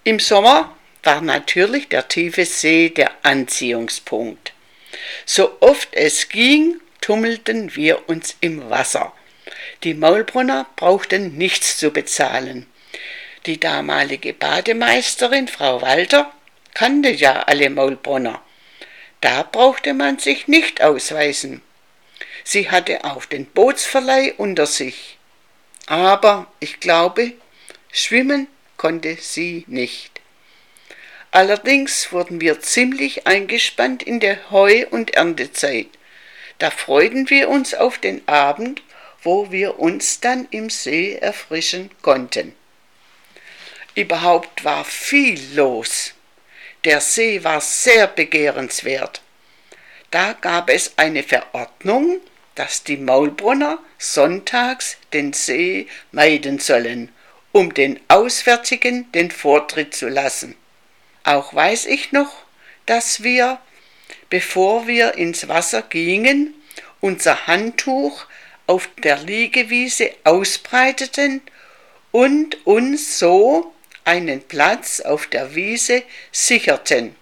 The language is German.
Im Sommer war natürlich der tiefe See der Anziehungspunkt. So oft es ging, tummelten wir uns im Wasser. Die Maulbrunner brauchten nichts zu bezahlen. Die damalige Bademeisterin, Frau Walter, kannte ja alle Maulbrunner. Da brauchte man sich nicht ausweisen. Sie hatte auch den Bootsverleih unter sich. Aber ich glaube, schwimmen konnte sie nicht. Allerdings wurden wir ziemlich eingespannt in der Heu- und Erntezeit. Da freuten wir uns auf den Abend, wo wir uns dann im See erfrischen konnten. Überhaupt war viel los. Der See war sehr begehrenswert. Da gab es eine Verordnung, dass die Maulbrunner sonntags den See meiden sollen, um den Auswärtigen den Vortritt zu lassen. Auch weiß ich noch, dass wir, bevor wir ins Wasser gingen, unser Handtuch auf der Liegewiese ausbreiteten und uns so einen Platz auf der Wiese sicherten.